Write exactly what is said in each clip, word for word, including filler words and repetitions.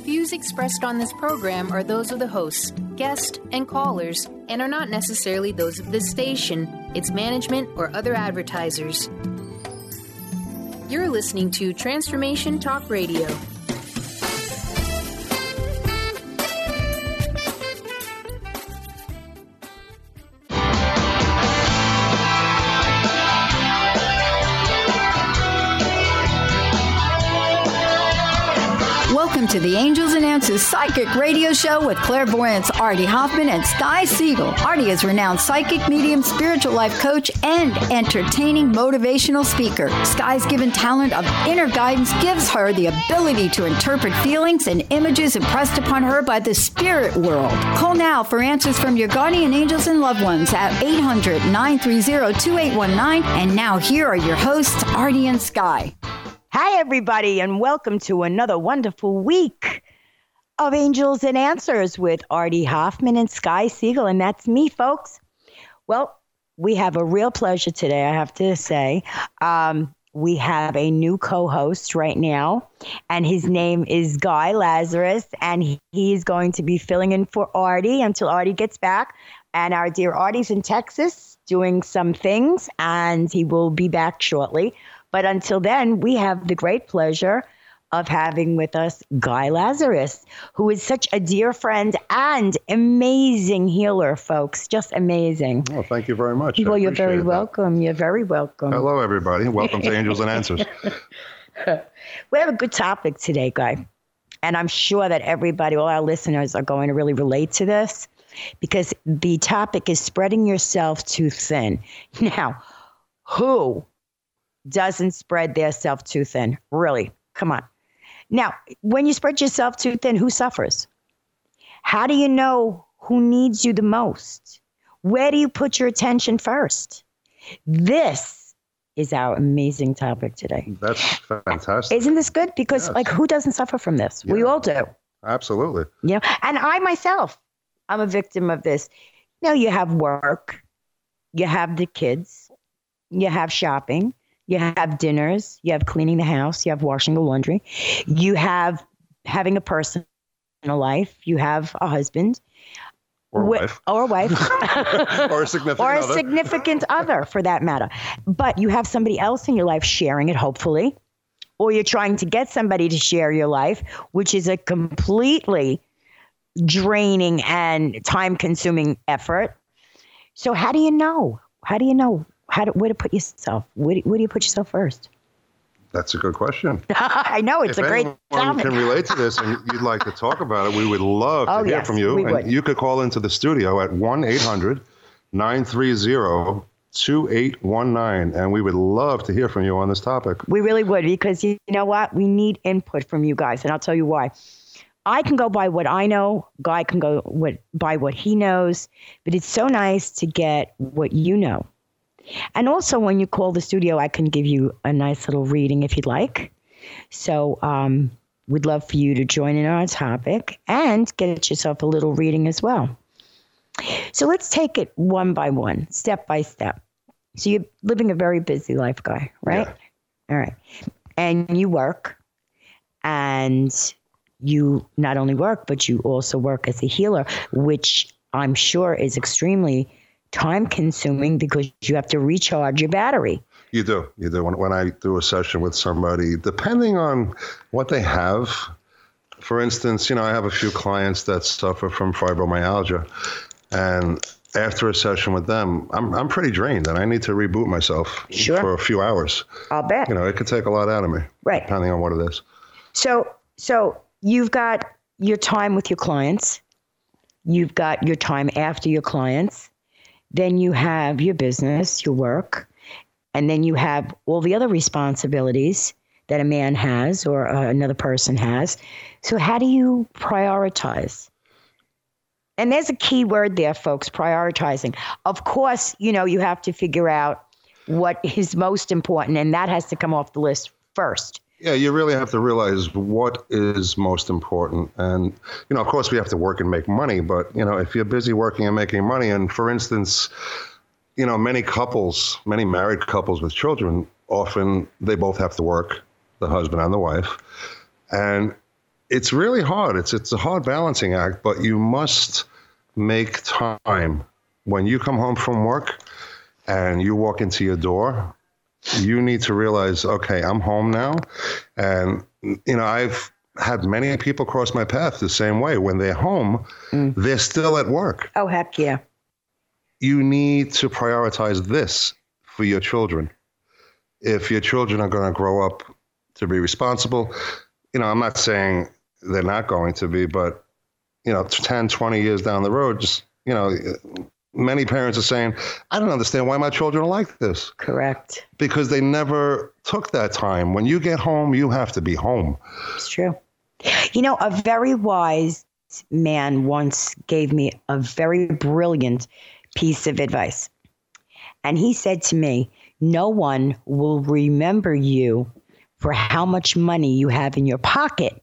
Views expressed on this program are those of the hosts, guests, and callers, and are not necessarily those of this station, its management, or other advertisers. You're listening to Transformation Talk Radio. Welcome to the Angels and Answers Psychic Radio Show with clairvoyants Artie Hoffman and Sky Siegel. Artie is a renowned psychic, medium, spiritual life coach, and entertaining motivational speaker. Sky's given talent of inner guidance gives her the ability to interpret feelings and images impressed upon her by the spirit world. Call now for answers from your guardian angels and loved ones at eight hundred, nine three zero, two eight one nine. And now here are your hosts, Artie and Sky. Hi, everybody, and welcome to another wonderful week of Angels and Answers with Artie Hoffman and Sky Siegel, and that's me, folks. Well, we have a real pleasure today, I have to say. Um, we have a new co-host right now, and his name is Guy Lazarus, and he, he's going to be filling in for Artie until Artie gets back. And our dear Artie's in Texas doing some things, and he will be back shortly. But until then, we have the great pleasure of having with us Guy Lazarus, who is such a dear friend and amazing healer, folks. Just amazing. Well, thank you very much. Well, you're very that. welcome. You're very welcome. Hello, everybody. Welcome to Angels and Answers. We have a good topic today, Guy. And I'm sure that everybody, all our listeners, are going to really relate to this because the topic is spreading yourself too thin. Now, who doesn't spread their self too thin? Really? Come on. Now, when you spread yourself too thin, who suffers? How do you know who needs you the most? Where do you put your attention first? This is our amazing topic today. That's fantastic. Isn't this good? Because, yes. like, who doesn't suffer from this? Yeah. We all do. Absolutely. Yeah. And I myself, I'm a victim of this. You know, you have work, you have the kids, you have shopping, you have dinners, you have cleaning the house, you have washing the laundry, you have having a personal life, you have a husband. Or a wh- wife. Or a wife. or a significant or a other. significant other, for that matter. But you have somebody else in your life sharing it, hopefully. Or you're trying to get somebody to share your life, which is a completely draining and time-consuming effort. So how do you know? How do you know? How do, where to put yourself? Where do, where do you put yourself first? That's a good question. I know, it's if a great topic. If anyone can relate to this and you'd like to talk about it, we would love to oh, hear yes, from you. We and would. You could call into the studio at one eight hundred, nine three zero, two eight one nine, and we would love to hear from you on this topic. We really would, because you know what? We need input from you guys, and I'll tell you why. I can go by what I know. Guy can go what, by what he knows. But it's so nice to get what you know. And also, when you call the studio, I can give you a nice little reading if you'd like. So um, we'd love for you to join in on our topic and get yourself a little reading as well. So let's take it one by one, step by step. So you're living a very busy life, Guy, right? Yeah. All right. And you work, and you not only work, but you also work as a healer, which I'm sure is extremely time consuming because you have to recharge your battery. You do. You do. When, when I do a session with somebody, depending on what they have, for instance, you know, I have a few clients that suffer from fibromyalgia, and after a session with them, I'm I'm pretty drained and I need to reboot myself sure. for a few hours. I'll bet. You know, it could take a lot out of me. Right. Depending on what it is. So, so you've got your time with your clients. You've got your time after your clients. Then you have your business, your work, and then you have all the other responsibilities that a man has or uh, another person has. So how do you prioritize? And there's a key word there, folks, prioritizing. Of course, you know, you have to figure out what is most important, and that has to come off the list first. Yeah, you really have to realize what is most important. And, you know, of course, we have to work and make money. But, you know, if you're busy working and making money, and for instance, you know, many couples, many married couples with children, often they both have to work, the husband and the wife. And it's really hard. It's it's a hard balancing act, but you must make time. When you come home from work and you walk into your door, you need to realize, okay, I'm home now. And, you know, I've had many people cross my path the same way. When they're home, mm. they're still at work. Oh, heck yeah. You need to prioritize this for your children. If your children are going to grow up to be responsible, you know, I'm not saying they're not going to be, but, you know, ten, twenty years down the road, just, you know, many parents are saying, I don't understand why my children are like this. Correct. Because they never took that time. When you get home, you have to be home. It's true. You know, a very wise man once gave me a very brilliant piece of advice. And he said to me, no one will remember you for how much money you have in your pocket,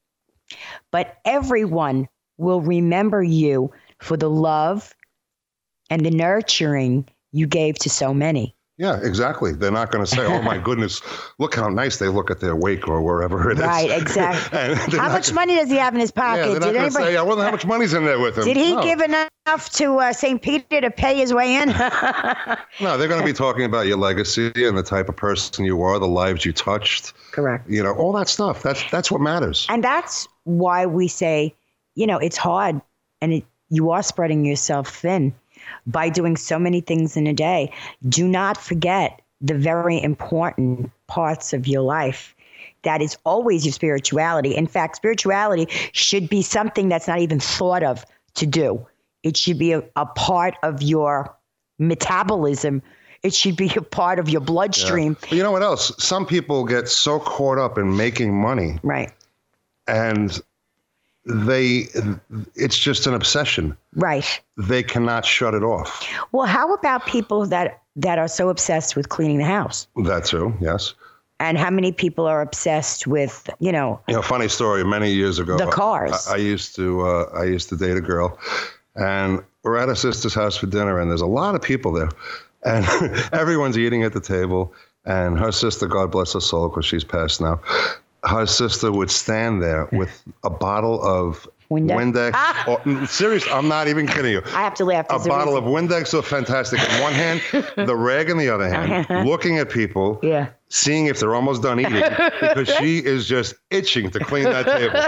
but everyone will remember you for the love and the nurturing you gave to so many. Yeah, exactly. They're not going to say, oh, my goodness, look how nice they look at their wake or wherever it is. Right, exactly. How much gonna, money does he have in his pocket? Yeah, they're not going to say, I wonder how much money's in there with him. Did he no. give enough to uh, Saint Peter to pay his way in? No, they're going to be talking about your legacy and the type of person you are, the lives you touched. Correct. You know, all that stuff. That's that's what matters. And that's why we say, you know, it's hard and it, you are spreading yourself thin by doing so many things in a day. Do not forget the very important parts of your life. That is always your spirituality. In fact, spirituality should be something that's not even thought of to do. It should be a, a part of your metabolism. It should be a part of your bloodstream. Yeah. But you know what else? Some people get so caught up in making money. Right. And they, it's just an obsession. Right. They cannot shut it off. Well, how about people that, that are so obsessed with cleaning the house? That too, yes. And how many people are obsessed with, you know, you know, funny story. Many years ago, the cars. I, I used to, uh, I used to date a girl, and we're at her sister's house for dinner, and there's a lot of people there, and everyone's eating at the table. And her sister, God bless her soul, because she's passed now, her sister would stand there with a bottle of Windex. Windex. Ah! Or, serious, I'm not even kidding you. I have to laugh. A bottle of Windex or Fantastic in one hand, the rag in the other hand, looking at people, yeah. seeing if they're almost done eating, because she is just itching to clean that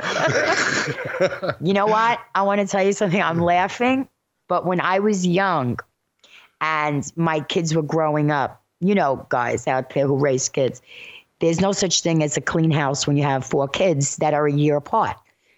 table. You know what? I want to tell you something. I'm laughing, but when I was young and my kids were growing up, you know, guys out there who raise kids, there's no such thing as a clean house when you have four kids that are a year apart.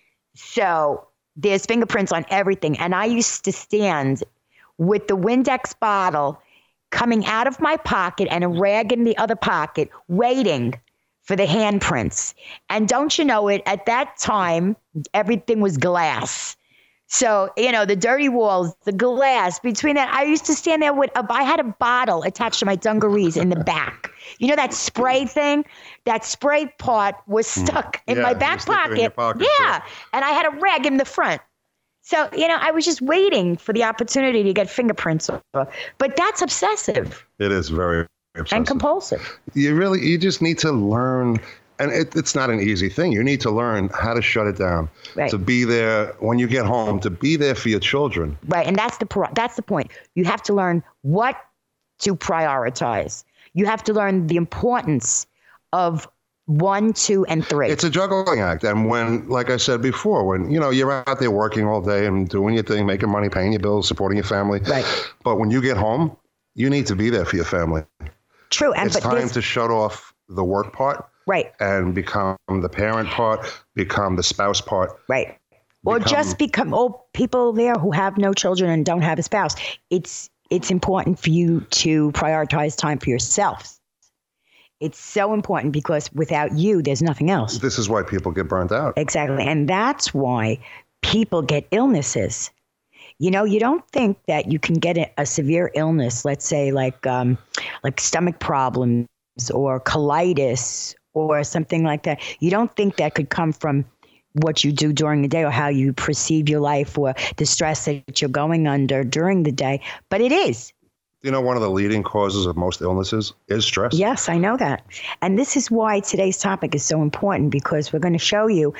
So there's fingerprints on everything. And I used to stand with the Windex bottle coming out of my pocket and a rag in the other pocket, waiting for the handprints. And don't you know it, at that time, everything was glass. So, you know, the dirty walls, the glass, between that, I used to stand there with, a, I had a bottle attached to my dungarees in the back. You know that spray thing? That spray part was stuck in yeah, my back pocket. In pocket. Yeah. Sure. And I had a rag in the front. So, you know, I was just waiting for the opportunity to get fingerprints. But that's obsessive. It is very obsessive. And compulsive. You really, you just need to learn. And it, it's not an easy thing. You need to learn how to shut it down, right. To be there when you get home, to be there for your children. Right. And that's the pro- that's the point. You have to learn what to prioritize. You have to learn the importance of one, two, and three. It's a juggling act. And when, like I said before, when, you know, you're out there working all day and doing your thing, making money, paying your bills, supporting your family. Right. But when you get home, you need to be there for your family. True. And it's but time to shut off the work part. Right. And become the parent part, become the spouse part. Right. Or become, just become old people there who have no children and don't have a spouse. It's it's important for you to prioritize time for yourself. It's so important because without you, there's nothing else. This is why people get burnt out. Exactly. And that's why people get illnesses. You know, you don't think that you can get a, a severe illness, let's say like um, like stomach problems or colitis or something like that. You don't think that could come from what you do during the day or how you perceive your life or the stress that you're going under during the day. But it is. You know, one of the leading causes of most illnesses is stress. Yes, I know that. And this is why today's topic is so important, because we're going to show you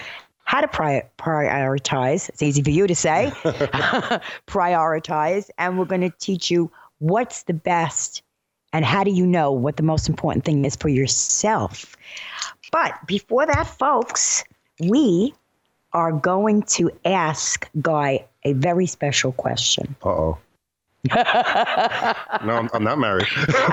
how to pri- prioritize. It's easy for you to say. Prioritize. And we're going to teach you what's the best and how do you know what the most important thing is for yourself. But before that, folks, we are going to ask Guy a very special question. Uh-oh. No, I'm, I'm not married.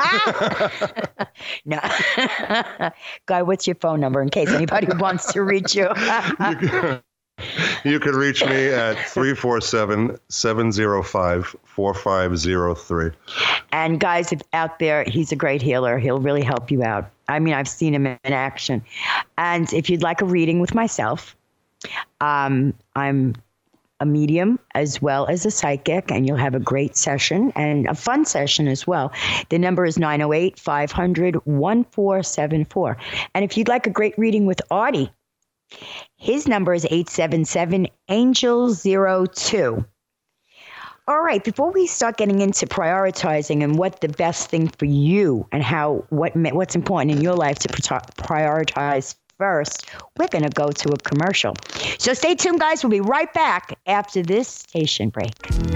No. Guy, what's your phone number in case anybody wants to reach you? you, can, you can reach me at three four seven, seven zero five, four five zero three. And guys, if out there, he's a great healer. He'll really help you out. I mean, I've seen him in action. And if you'd like a reading with myself, um, I'm a medium as well as a psychic, and you'll have a great session and a fun session as well. The number is nine oh eight, five hundred, fourteen seventy-four. And if you'd like a great reading with Artie, his number is eight seven seven, angel zero two. All right, before we start getting into prioritizing and what the best thing for you and how what what's important in your life to prioritize first, we're going to go to a commercial. So stay tuned, guys. We'll be right back after this station break.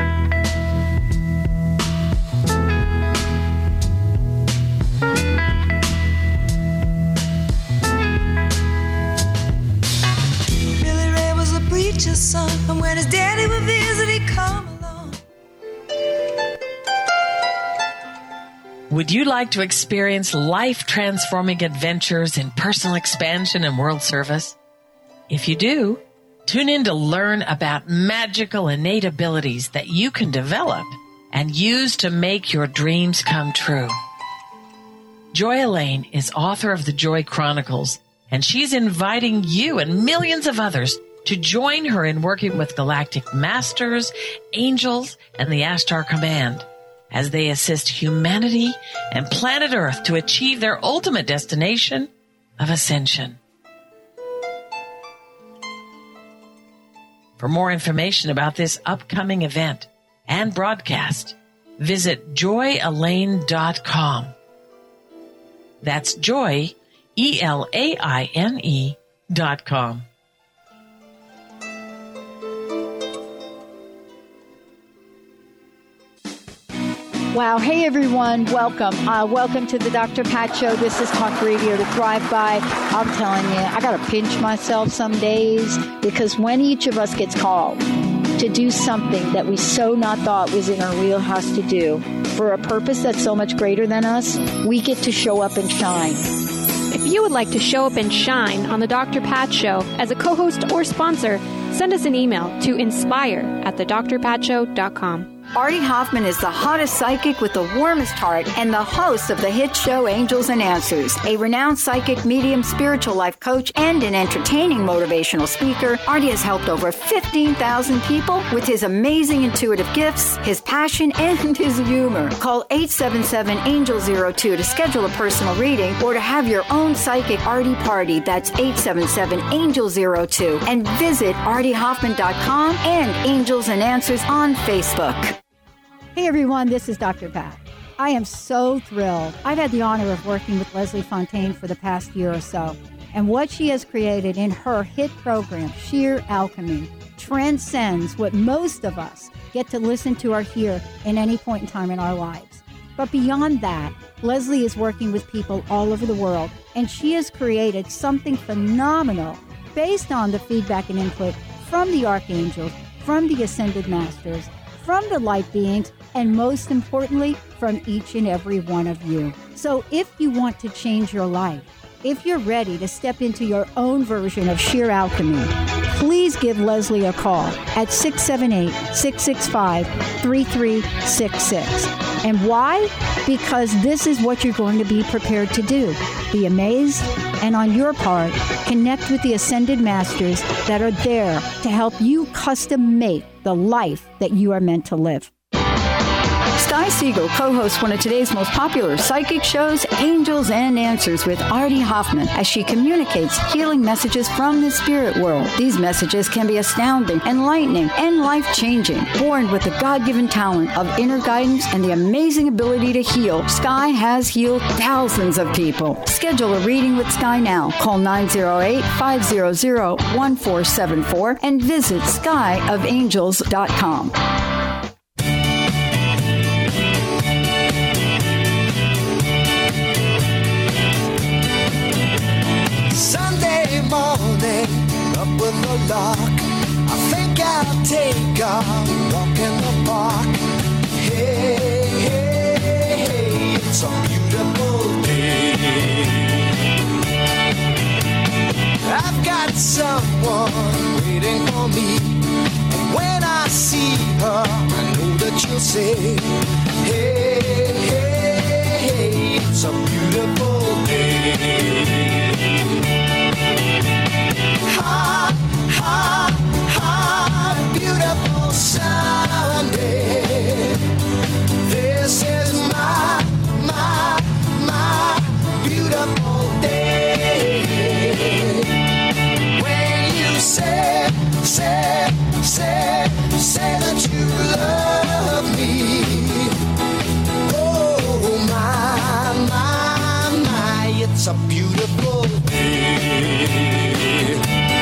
Billy Ray was a preacher's son, and when his daddy would visit, he'd come along. Would you like to experience life-transforming adventures in personal expansion and world service? If you do, tune in to learn about magical innate abilities that you can develop and use to make your dreams come true. Joy Elaine is author of the Joy Chronicles, and she's inviting you and millions of others to join her in working with galactic masters, angels, and the Ashtar Command as they assist humanity and planet Earth to achieve their ultimate destination of ascension. For more information about this upcoming event and broadcast, visit joy elaine dot com. That's Joy, E L A I N E dot com. Wow. Hey, everyone. Welcome. Uh, welcome to the Doctor Pat Show. This is Talk Radio to Thrive By. I'm telling you, I got to pinch myself some days because when each of us gets called to do something that we so not thought was in our wheelhouse to do for a purpose that's so much greater than us, we get to show up and shine. If you would like to show up and shine on the Doctor Pat Show as a co-host or sponsor, send us an email to inspire at the dr pat show dot com. Artie Hoffman is the hottest psychic with the warmest heart and the host of the hit show Angels and Answers. A renowned psychic, medium, spiritual life coach, and an entertaining motivational speaker, Artie has helped over fifteen thousand people with his amazing intuitive gifts, his passion, and his humor. Call eight seven seven, angel zero two to schedule a personal reading or to have your own psychic Artie party. That's eight seven seven, angel zero two. And visit artie hoffman dot com and Angels and Answers on Facebook. Hey everyone, this is Doctor Pat. I am so thrilled. I've had the honor of working with Leslie Fontaine for the past year or so, and what she has created in her hit program, Sheer Alchemy, transcends what most of us get to listen to or hear in any point in time in our lives. But beyond that, Leslie is working with people all over the world, and she has created something phenomenal based on the feedback and input from the archangels, from the ascended masters, from the light beings, and most importantly, from each and every one of you. So if you want to change your life, if you're ready to step into your own version of sheer alchemy, please give Leslie a call at six seven eight, six six five, three three six six. And why? Because this is what you're going to be prepared to do. Be amazed, and on your part, connect with the ascended masters that are there to help you custom make the life that you are meant to live. Stop Sky Siegel co-hosts one of today's most popular psychic shows, Angels and Answers with Artie Hoffman, as she communicates healing messages from the spirit world. These messages can be astounding, enlightening, and life-changing. Born with the God-given talent of inner guidance and the amazing ability to heal, Sky has healed thousands of people. Schedule a reading with Sky now. Call nine oh eight, five hundred, one four seven four and visit sky of angels dot com. Sunday morning, up with the lark. I think I'll take a walk in the park. Hey, hey, hey, it's a beautiful day. I've got someone waiting for me. And when I see her, I know that she'll say, hey, hey, hey, it's a beautiful day. Ha, ha, ha, beautiful Sunday. This is my, my, my beautiful day. When you say, say, say, say that you love me. Oh, my, my, my, it's a beautiful day.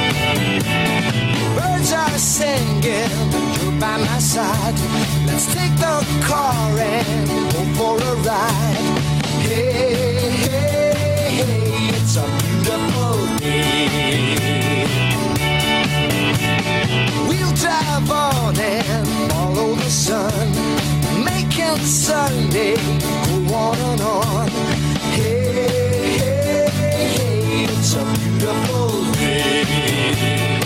Birds are singing and you're by my side. Let's take the car and go for a ride. Hey, hey, hey, it's a beautiful day. We'll drive on and follow the sun, making Sunday go on and on. Hey, hey, hey, it's a beautiful day.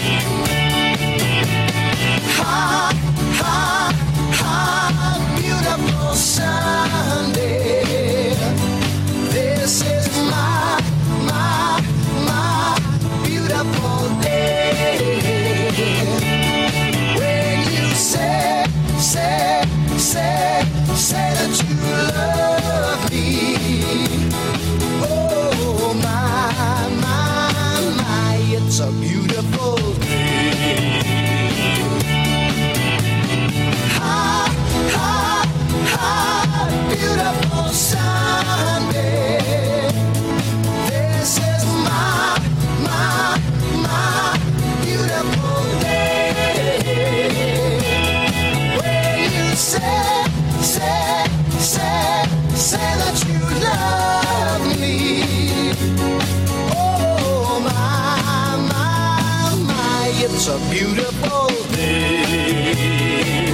Ha, ha, ha, beautiful Sunday. This is my, my, my beautiful day. When you say, say, say, say that you love me. Oh, my, my, my, it's a beautiful day. Ha, ha, ha, beautiful Sunday. This is my, my, my beautiful day. When you say, say, say, say that you love me. Oh, my, my, my, it's a beautiful day.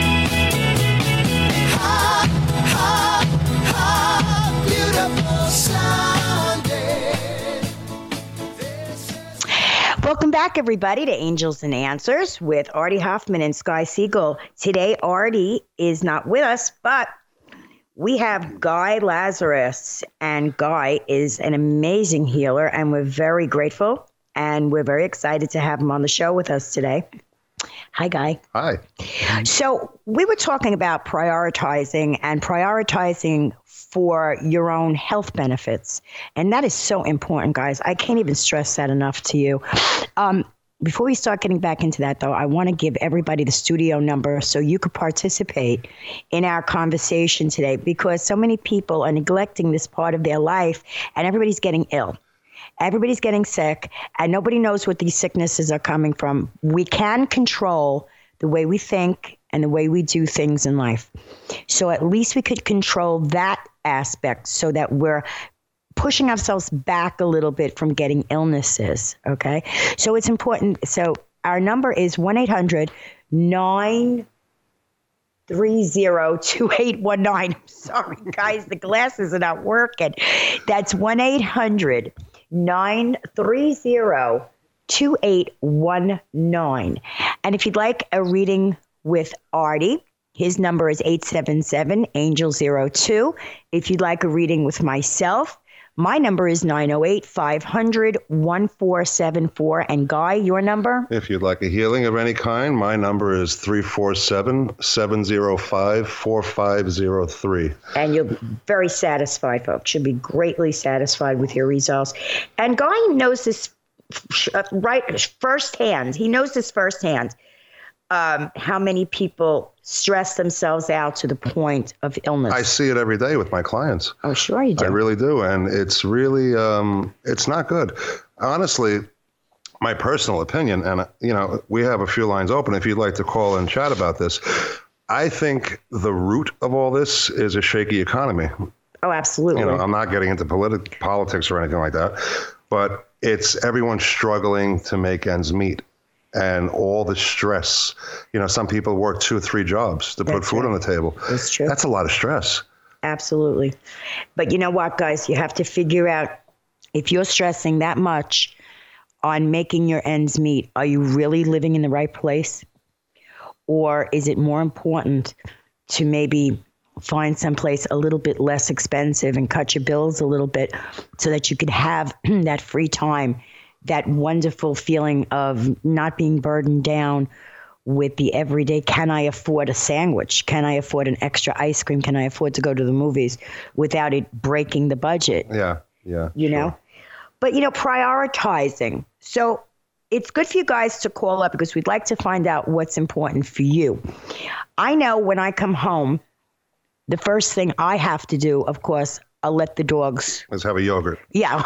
Ha, ha, ha, beautiful Sunday. Welcome back, everybody, to Angels and Answers with Artie Hoffman and Sky Siegel. Today, Artie is not with us, but we have Guy Lazarus, and Guy is an amazing healer, and we're very grateful, and we're very excited to have him on the show with us today. Hi, Guy. Hi. So we were talking about prioritizing and prioritizing for your own health benefits. And that is so important, guys. I can't even stress that enough to you. Um, before we start getting back into that, though, I want to give everybody the studio number so you could participate in our conversation today, because so many people are neglecting this part of their life and everybody's getting ill. Everybody's getting sick, and nobody knows what these sicknesses are coming from. We can control the way we think and the way we do things in life. So at least we could control that aspect so that we're pushing ourselves back a little bit from getting illnesses, okay? So it's important. So our number is one eight hundred nine three zero two eight one nine. Sorry, guys, the glasses are not working. That's one eight hundred nine three zero two eight one nine. And if you'd like a reading with Artie, his number is eight seven seven, angel zero two. If you'd like a reading with myself, My number is nine oh eight, five hundred, fourteen seventy-four. And Guy, your number? If you'd like a healing of any kind, my number is three four seven, seven oh five, four five oh three. And you'll be very satisfied, folks. You'll be greatly satisfied with your results. And Guy knows this right firsthand. He knows this firsthand. Um, how many people stress themselves out to the point of illness. I see it every day with my clients. Oh, sure you do. I really do. And it's really, um, it's not good. Honestly, my personal opinion, and, you know, we have a few lines open if you'd like to call and chat about this. I think the root of all this is a shaky economy. Oh, absolutely. You know, I'm not getting into politi- politics or anything like that, but it's everyone struggling to make ends meet. And all the stress, you know, some people work two or three jobs to put That's food right. on the table. That's true. That's a lot of stress. Absolutely. But you know what, guys? You have to figure out if you're stressing that much on making your ends meet, are you really living in the right place? Or is it more important to maybe find someplace a little bit less expensive and cut your bills a little bit so that you could have that free time, that wonderful feeling of not being burdened down with the everyday, can I afford a sandwich? Can I afford an extra ice cream? Can I afford to go to the movies without it breaking the budget? Yeah, yeah. You sure. know? But, you know, prioritizing. So it's good for you guys to call up because we'd like to find out what's important for you. I know when I come home, the first thing I have to do, of course, I'll let the dogs. Let's have a yogurt. Yeah.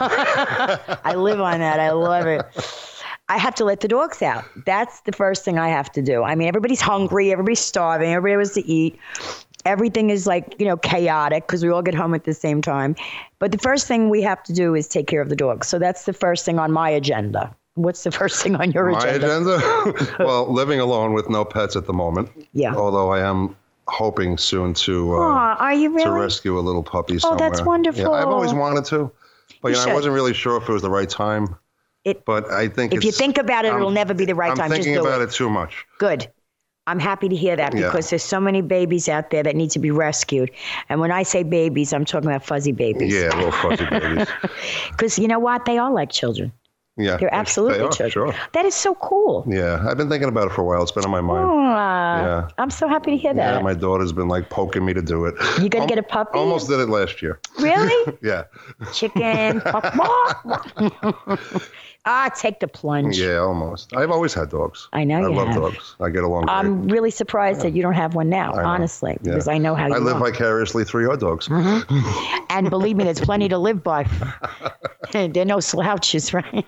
I live on that. I love it. I have to let the dogs out. That's the first thing I have to do. I mean, everybody's hungry. Everybody's starving. Everybody wants to eat. Everything is like, you know, chaotic because we all get home at the same time. But the first thing we have to do is take care of the dogs. So that's the first thing on my agenda. What's the first thing on your my agenda? My agenda? Well, living alone with no pets at the moment. Yeah. Although I am hoping soon to uh, Aw, are you really? to rescue a little puppy Oh, somewhere. that's wonderful. Yeah, I've always wanted to, but You you know, should. I wasn't really sure if it was the right time. It, but I think if you it's- think about it, I'm- it'll never be the right I'm time. thinking Just do about it. it too much. Good. I'm happy to hear that Yeah. because there's so many babies out there that need to be rescued. And when I say babies, I'm talking about fuzzy babies. Yeah, little fuzzy babies. Because you know what? They are like children. Yeah, They're absolutely they are, children. Sure. That is so cool. Yeah, I've been thinking about it for a while. It's been on my mind. Aw, Yeah. I'm so happy to hear that. Yeah, my daughter's been like poking me to do it. You gonna Al- get a puppy? Almost did it last year. Really? Yeah. Chicken. Ah, take the plunge. Yeah, almost. I've always had dogs. I know I you love have. dogs. I get along great. I'm really surprised that you don't have one now, I know. honestly, Yeah. because I know how you I live are. vicariously through your dogs. And believe me, there's plenty to live by. They're no slouches, right?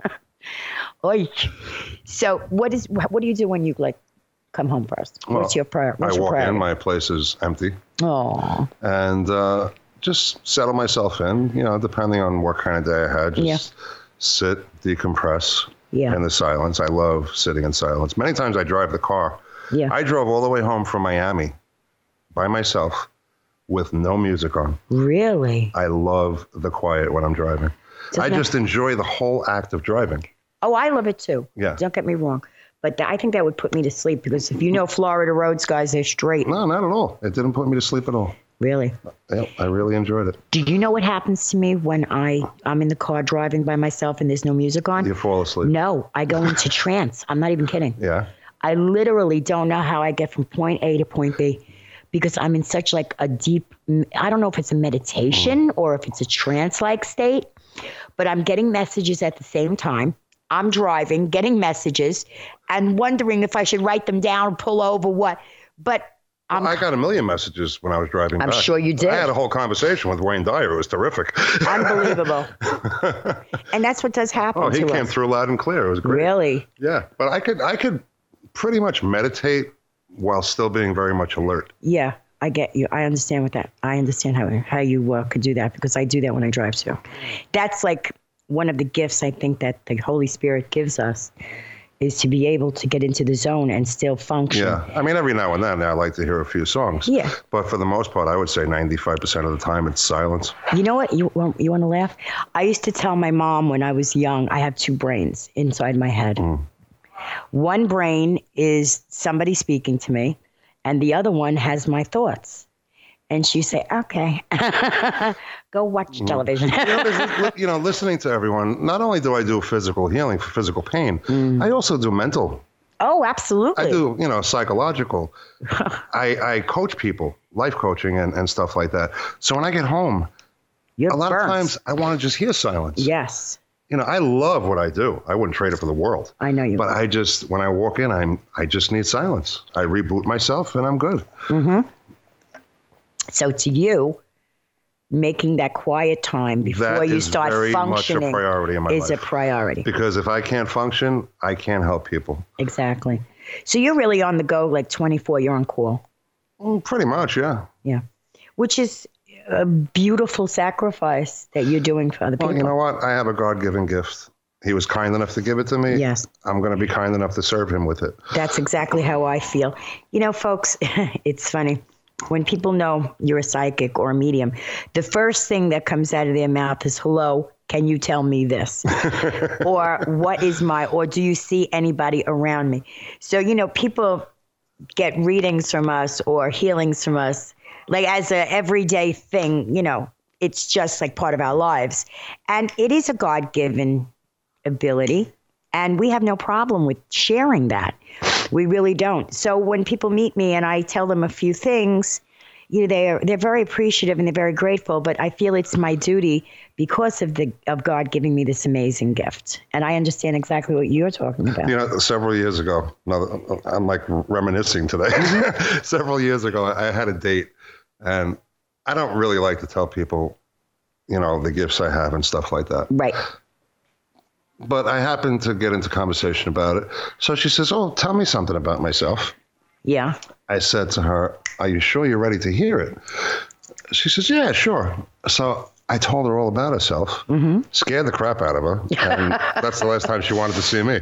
Oy. So what is what do you do when you like come home first? What's Well, your prayer? What's I your walk priority? in, my place is empty, Oh, and uh, just settle myself in. You know, depending on what kind of day I had, just Yeah. sit, decompress Yeah. in the silence. I love sitting in silence. Many times I drive the car. yeah. I drove all the way home from Miami by myself with no music on. Really? I love the quiet when I'm driving. Doesn't I that- just enjoy the whole act of driving. Oh, I love it too. Yeah. Don't get me wrong. But th- I think that would put me to sleep because if you know Florida roads, guys, they're straight. No, not at all. It didn't put me to sleep at all. Really? Yep, I really enjoyed it. Do you know what happens to me when I, I'm in the car driving by myself and there's no music on? You fall asleep. No, I go into trance. I'm not even kidding. Yeah. I literally don't know how I get from point A to point B because I'm in such like a deep, I don't know if it's a meditation or if it's a trance-like state, but I'm getting messages at the same time. I'm driving, getting messages, and wondering if I should write them down, pull over, what. But I'm, I got a million messages when I was driving I'm back. sure you did. I had a whole conversation with Wayne Dyer. It was terrific. unbelievable. And that's what does happen Oh, he to came us. through loud and clear. It was great. Really? Yeah, but I could I could pretty much meditate while still being very much alert. Yeah, I get you. I understand what that. I understand how how you uh, could do that because I do that when I drive too. That's like one of the gifts I think that the Holy Spirit gives us is to be able to get into the zone and still function. Yeah, I mean, every now and then I like to hear a few songs. Yeah. But for the most part, I would say ninety-five percent of the time it's silence. You know what? You want, you want to laugh? I used to tell my mom when I was young, I have two brains inside my head. Mm. One brain is somebody speaking to me, and the other one has my thoughts. And she say, okay, go watch television. you, know, this, you know, listening to everyone, not only do I do physical healing for physical pain, mm. I also do mental. Oh, absolutely. I do, you know, psychological. I, I coach people, life coaching and, and stuff like that. So when I get home, You're a lot burnt. of times I want to just hear silence. Yes. You know, I love what I do. I wouldn't trade it for the world. I know you But would. I just, when I walk in, I'm, I just need silence. I reboot myself and I'm good. Mm-hmm. So to you, making that quiet time before that you start very functioning much a priority in my is life. a priority. Because if I can't function, I can't help people. Exactly. So you're really on the go like twenty-four. You're on call. Well, pretty much, yeah. Yeah. Which is a beautiful sacrifice that you're doing for other people. Well, you know what? I have a God-given gift. He was kind enough to give it to me. Yes. I'm going to be kind enough to serve him with it. That's exactly how I feel. You know, folks, it's funny. When people know you're a psychic or a medium, the first thing that comes out of their mouth is, hello, can you tell me this? Or what is my, or do you see anybody around me? So, you know, people get readings from us or healings from us, like as a everyday thing, you know, it's just like part of our lives. And it is a God-given ability. And we have no problem with sharing that. We really don't. So when people meet me and I tell them a few things, you know, they're they're very appreciative and they're very grateful. But I feel it's my duty because of the of God giving me this amazing gift. And I understand exactly what you're talking about. You know, several years ago, no, I'm like reminiscing today. Several years ago, I had a date, and I don't really like to tell people, you know, the gifts I have and stuff like that. Right. But I happened to get into conversation about it. So she says, oh, tell me something about myself. Yeah. I said to her, are you sure you're ready to hear it? She says, yeah, sure. So I told her all about herself, mm-hmm. scared the crap out of her. And that's the last time she wanted to see me.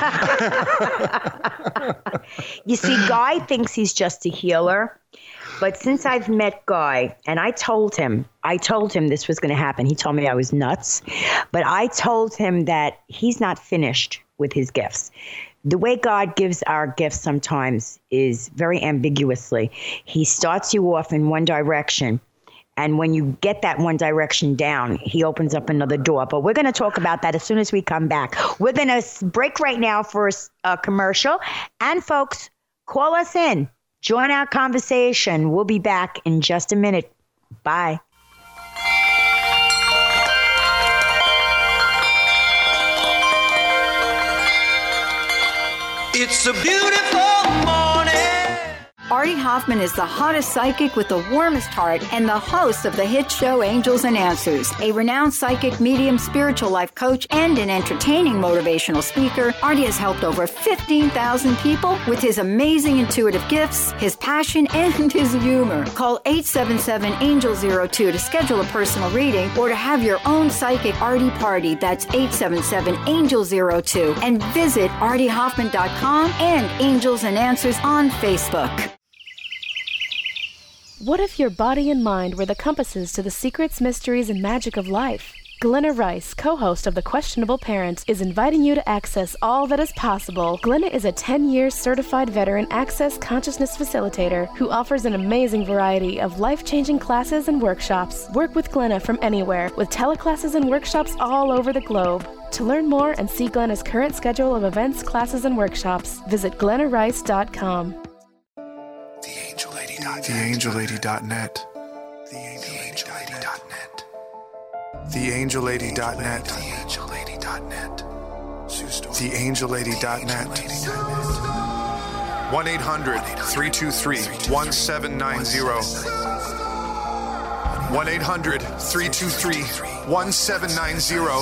You see, Guy thinks he's just a healer. But since I've met Guy, and I told him, I told him this was going to happen. He told me I was nuts. But I told him that he's not finished with his gifts. The way God gives our gifts sometimes is very ambiguously. He starts you off in one direction. And when you get that one direction down, he opens up another door. But we're going to talk about that as soon as we come back. We're going to break right now for a commercial. And folks, call us in. Join our conversation. We'll be back in just a minute. Bye. It's a beautiful morning. Artie Hoffman is the hottest psychic with the warmest heart and the host of the hit show Angels and Answers. A renowned psychic, medium, spiritual life coach, and an entertaining motivational speaker, Artie has helped over fifteen thousand people with his amazing intuitive gifts, his passion, and his humor. Call eight seven seven, angel zero two to schedule a personal reading or to have your own psychic Artie party. That's eight seven seven, angel zero two. And visit artie hoffman dot com and Angels and Answers on Facebook. What if your body and mind were the compasses to the secrets, mysteries, and magic of life? Glenna Rice, co-host of The Questionable Parent, is inviting you to access all that is possible. Glenna is a ten-year certified veteran access consciousness facilitator who offers an amazing variety of life-changing classes and workshops. Work with Glenna from anywhere, with teleclasses and workshops all over the globe. To learn more and see Glenna's current schedule of events, classes, and workshops, visit glenna rice dot com. The angel lady dot net. The angel lady dot net. The angel lady dot net. The angel lady dot net. The angel lady dot net. one eight hundred, three two three, one seven nine zero. one eight hundred, three two three, one seven nine zero.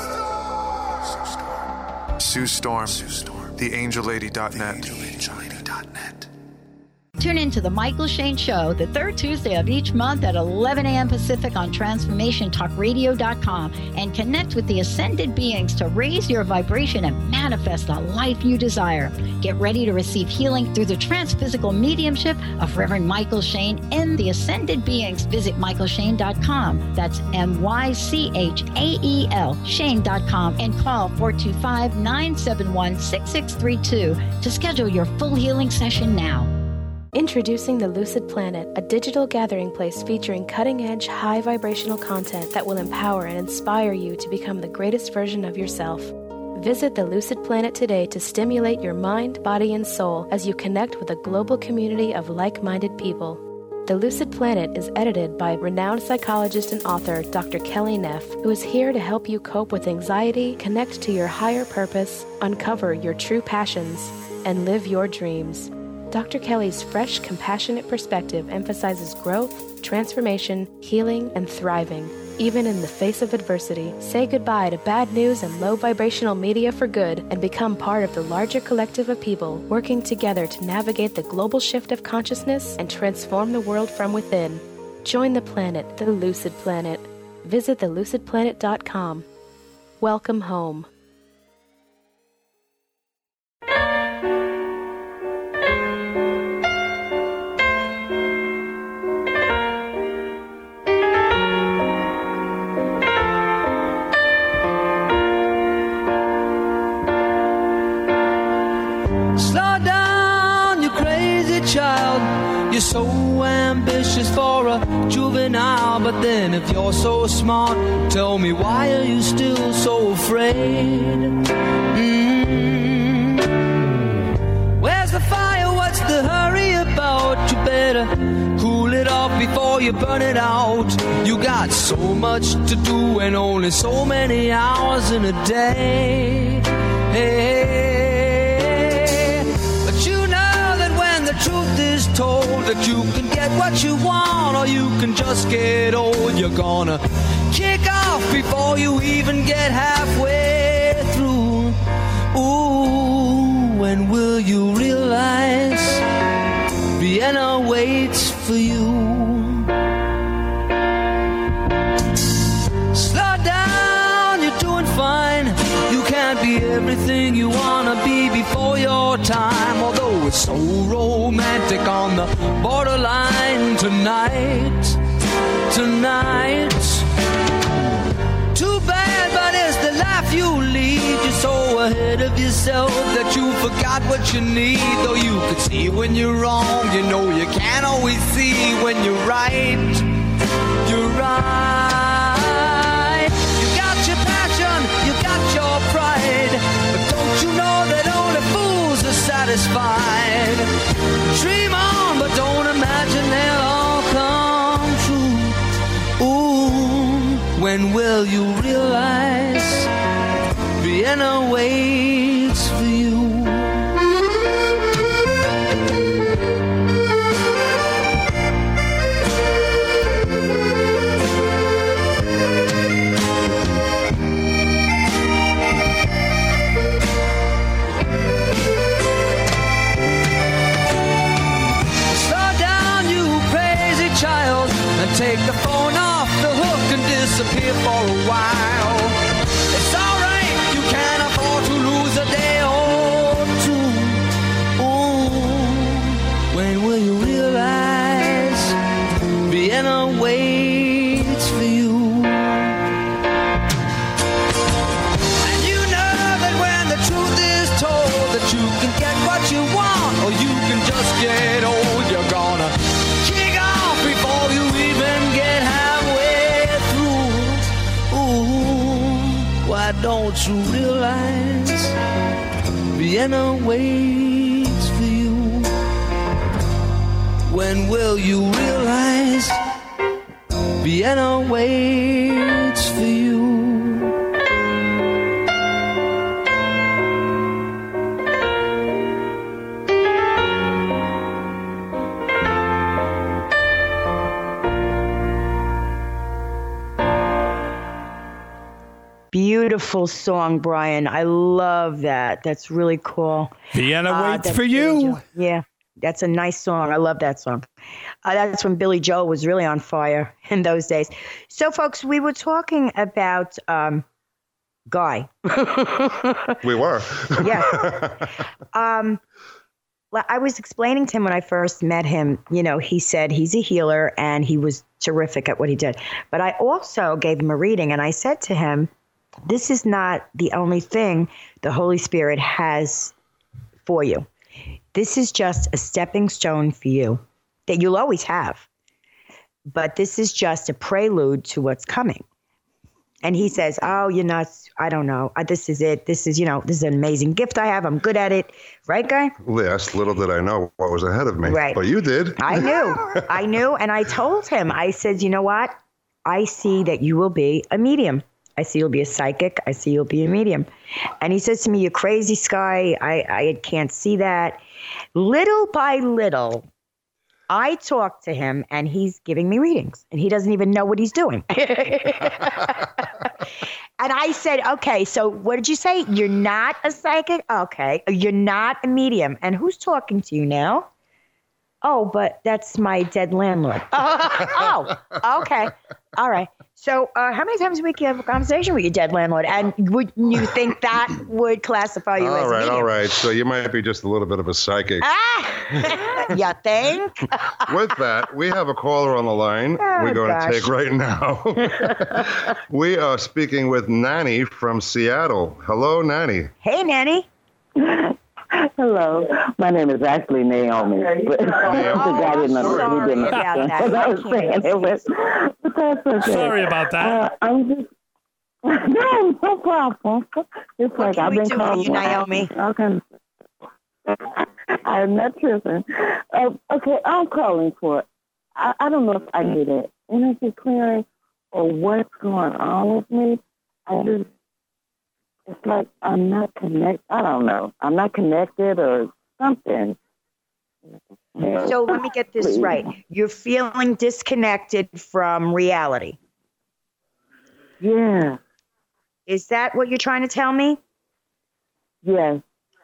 Sue Storm. The angel lady dot net. Tune in to The Michael Shane Show the third Tuesday of each month at eleven a.m. Pacific on transformation talk radio dot com and connect with the ascended beings to raise your vibration and manifest the life you desire. Get ready to receive healing through the transphysical mediumship of Reverend Michael Shane and the ascended beings. Visit michael shane dot com. That's M Y C H A E L Shane dot com and call four two five, nine seven one, six six three two to schedule your full healing session now. Introducing the Lucid Planet, a digital gathering place featuring cutting-edge, high vibrational content that will empower and inspire you to become the greatest version of yourself. Visit the Lucid Planet today to stimulate your mind, body, and soul as you connect with a global community of like-minded people. The Lucid Planet is edited by renowned psychologist and author Doctor Kelly Neff, who is here to help you cope with anxiety, connect to your higher purpose, uncover your true passions, and live your dreams. Doctor Kelly's fresh, compassionate perspective emphasizes growth, transformation, healing, and thriving, even in the face of adversity. Say goodbye to bad news and low vibrational media for good and become part of the larger collective of people working together to navigate the global shift of consciousness and transform the world from within. Join the planet, the Lucid Planet. Visit the lucid planet dot com. Welcome home. You're so ambitious for a juvenile, but then if you're so smart, tell me, why are you still so afraid? Mm-hmm. Where's the fire? What's the hurry about? You better cool it off before you burn it out. You got so much to do and only so many hours in a day. Hey, the truth is told that you can get what you want, or you can just get old. You're gonna kick off before you even get halfway through. Ooh, when will you realize Vienna waits for you? Slow down, you're doing fine. You can't be everything you wanna be before your time, although it's so romantic on the borderline tonight, tonight. Too bad, but it's the life you lead. You're so ahead of yourself that you forgot what you need. Though you could see when you're wrong, you know you can't always see when you're right. You're right. You got your passion, you got your pride, but don't you know that only fools are satisfied? Dream on, but don't imagine they'll all come true. Ooh, when will you realize Vienna waits for you? Take the phone off the hook and disappear for a while. It's alright, you can't afford to lose a day or two. Ooh, when will you realize Vienna waits for you? And you know that when the truth is told that you can get what you want, or you can just get old, you're gonna kick off before you even get halfway through. Ooh, why don't you realize Vienna waits for you? When will you realize Vienna waits for you? Beautiful song, Brian. I love that. That's really cool. Vienna Uh, waits that's for Billy you. Joel. Yeah, that's a nice song. I love that song. Uh, that's when Billy Joel was really on fire in those days. So, folks, we were talking about um, Guy. We were. Yeah. Um, well, I was explaining to him when I first met him, you know, he said he's a healer and he was terrific at what he did. But I also gave him a reading and I said to him, this is not the only thing the Holy Spirit has for you. this is just a stepping stone for you that you'll always have. But this is just a prelude to what's coming. And he says, oh, you're not, I don't know. Uh, This is it. This is, you know, this is an amazing gift I have. I'm good at it. Right, Guy? Yes, little did I know what was ahead of me. Right. But you did. I knew. I knew. And I told him, I said, you know what? I see that you will be a medium. I see you'll be a psychic. I see you'll be a medium. And he says to me, you're crazy, Sky. I, I can't see that. Little by little, I talk to him and he's giving me readings and he doesn't even know what he's doing. And I said, okay, so what did you say? You're not a psychic? Okay. You're not a medium. And who's talking to you now? Oh, but that's my dead landlord. Oh, okay. All right. So uh, how many times a week you have a conversation with your dead landlord? And would you think that would classify you all as a right, medium? all right. So you might be just a little bit of a psychic. Ah! You think? With that, we have a caller on the line Oh, we're going gosh. to take right now. We are speaking with Nanny from Seattle. Hello, Nanny. Hey, Nanny. Hello, my name is actually Naomi. But I didn't know he didn't understand what I was saying. It was, but that's okay. Sorry about that. Uh, I'm just no, no problem. It's What like can I've we been do for calling you, Naomi? all kinds of- I'm not tripping. Uh, okay, I'm calling for. I, I don't know if I need an energy clearing or what's going on with me. I just. It's like I'm not connected. I don't know. I'm not connected or something. So let me get this Please. right. You're feeling disconnected from reality. Yeah. Is that what you're trying to tell me? Yes.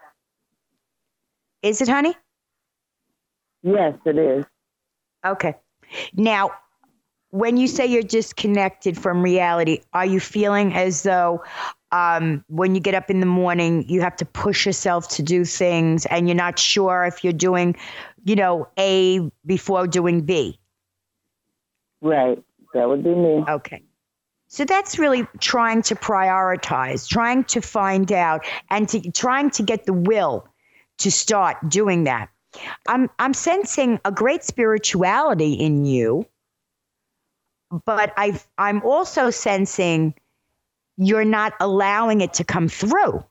Is it, honey? Yes, it is. Okay. Now, when you say you're disconnected from reality, are you feeling as though um, when you get up in the morning, you have to push yourself to do things and you're not sure if you're doing, you know, A before doing B? Right. That would be me. Okay. So that's really trying to prioritize, trying to find out and to, trying to get the will to start doing that. I'm I'm sensing a great spirituality in you, but I've I'm also sensing you're not allowing it to come through.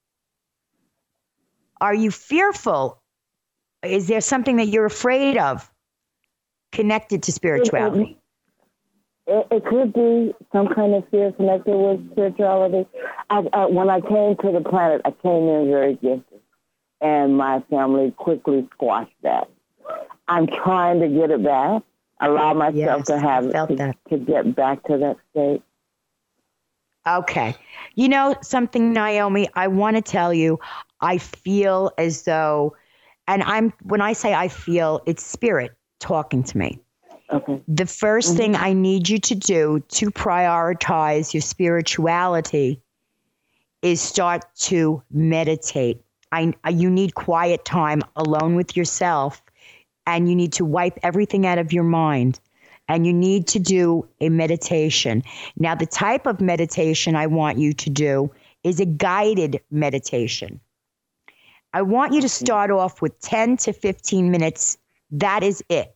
Are you fearful? Is there something that you're afraid of connected to spirituality? It, it could be some kind of fear connected with spirituality. I, I, when I came to the planet, I came in very gifted, and my family quickly squashed that. I'm trying to get it back, allow myself Yes, to have I felt to, that. to get back to that state. Okay. You know something, Naomi, I want to tell you, I feel as though, and I'm when I say I feel, it's spirit talking to me. Okay. The first Mm-hmm. thing I need you to do to prioritize your spirituality is start to meditate. I, you need quiet time alone with yourself, and you need to wipe everything out of your mind, and you need to do a meditation. Now, the type of meditation I want you to do is a guided meditation. I want you to start off with ten to fifteen minutes. That is it.